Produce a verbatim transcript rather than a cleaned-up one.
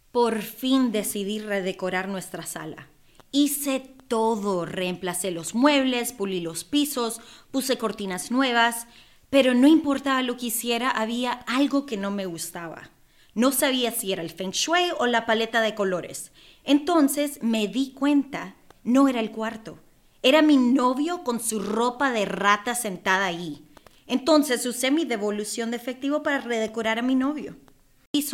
Por fin decidí redecorar nuestra sala. Hice todo, reemplacé los muebles, pulí los pisos, puse cortinas nuevas, pero no importaba lo que hiciera, había algo que no me gustaba. No sabía si era el feng shui o la paleta de colores. Entonces me di cuenta, no era el cuarto. Era mi novio con su ropa de rata sentada ahí. Entonces usé mi devolución de efectivo para redecorar a mi novio.